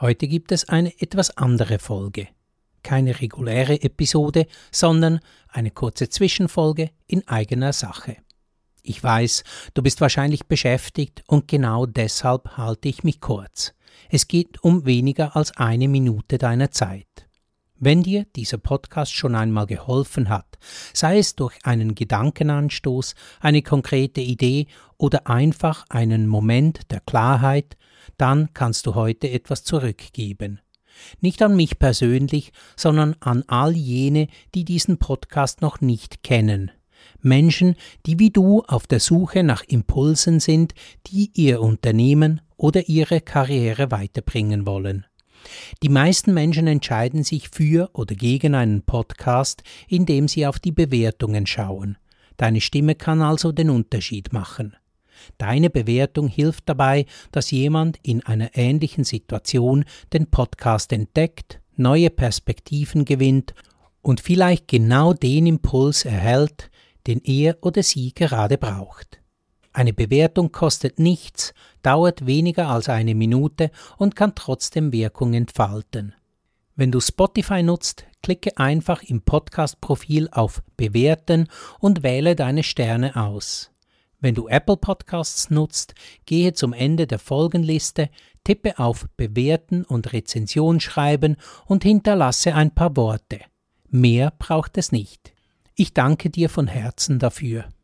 Heute gibt es eine etwas andere Folge. Keine reguläre Episode, sondern eine kurze Zwischenfolge in eigener Sache. Ich weiß, du bist wahrscheinlich beschäftigt und genau deshalb halte ich mich kurz. Es geht um weniger als 1 Minute deiner Zeit. Wenn dir dieser Podcast schon einmal geholfen hat, sei es durch einen Gedankenanstoß, eine konkrete Idee oder einfach einen Moment der Klarheit, dann kannst du heute etwas zurückgeben. Nicht an mich persönlich, sondern an all jene, die diesen Podcast noch nicht kennen. Menschen, die wie du auf der Suche nach Impulsen sind, die ihr Unternehmen oder ihre Karriere weiterbringen wollen. Die meisten Menschen entscheiden sich für oder gegen einen Podcast, indem sie auf die Bewertungen schauen. Deine Stimme kann also den Unterschied machen. Deine Bewertung hilft dabei, dass jemand in einer ähnlichen Situation den Podcast entdeckt, neue Perspektiven gewinnt und vielleicht genau den Impuls erhält, den er oder sie gerade braucht. Eine Bewertung kostet nichts, dauert weniger als 1 Minute und kann trotzdem Wirkung entfalten. Wenn du Spotify nutzt, klicke einfach im Podcast-Profil auf Bewerten und wähle deine Sterne aus. Wenn du Apple Podcasts nutzt, gehe zum Ende der Folgenliste, tippe auf Bewerten und Rezension schreiben und hinterlasse ein paar Worte. Mehr braucht es nicht. Ich danke dir von Herzen dafür.